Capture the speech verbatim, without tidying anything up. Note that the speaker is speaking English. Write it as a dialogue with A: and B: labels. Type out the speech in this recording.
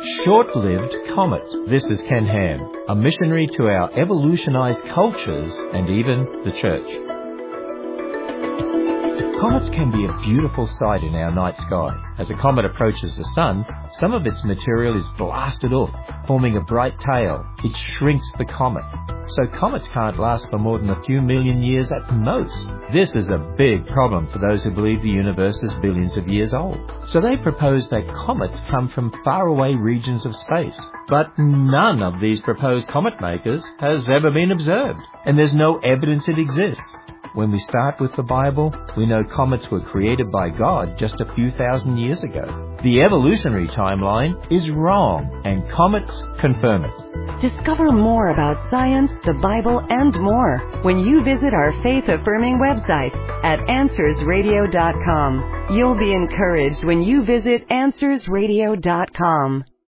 A: Short-lived comets. This is Ken Ham, a missionary to our evolutionized cultures and even the church. Comets can be a beautiful sight in our night sky. As a comet approaches the sun, some of its material is blasted off, forming a bright tail. It shrinks the comet. So comets can't last for more than a few million years at most. This is a big problem for those who believe the universe is billions of years old. So they propose that comets come from faraway regions of space. But none of these proposed comet makers has ever been observed, and there's no evidence it exists. When we start with the Bible, we know comets were created by God just a few thousand years ago. The evolutionary timeline is wrong, and comets confirm it.
B: Discover more about science, the Bible, and more when you visit our faith-affirming website at answers radio dot com. You'll be encouraged when you visit answers radio dot com.